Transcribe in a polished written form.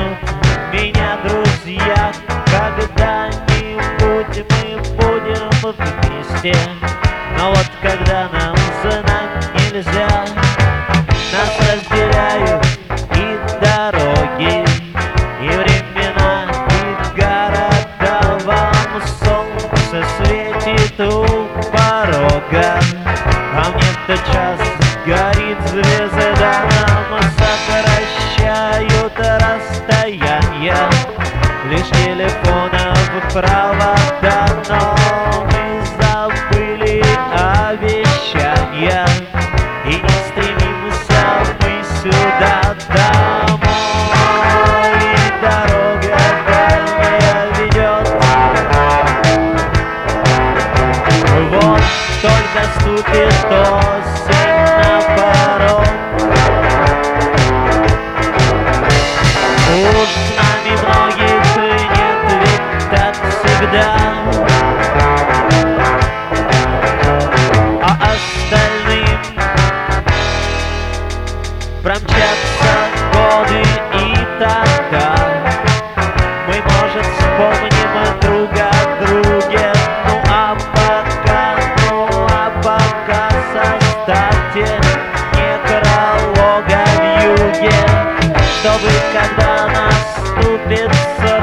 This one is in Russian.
поймут меня друзья. Когда-нибудь мы будем вместе, но вот когда нам знать нельзя, нас разделяют и дороги, и времена, и города. Вам солнце светит у порога, а мне тотчас горит звезда. Нам сокращают расстояния лишь телефонов провода, но мы забыли обещания и не стремимся мы сюда домой. Дорога дальняя ведет, вот только ступит осень на порог. Уж с нами многих нет, ведь так всегда, а остальным промчатся годы, и тогда мы, может, вспомним друг о друге. Ну а пока составьте некролога в юге, чтобы когда наступит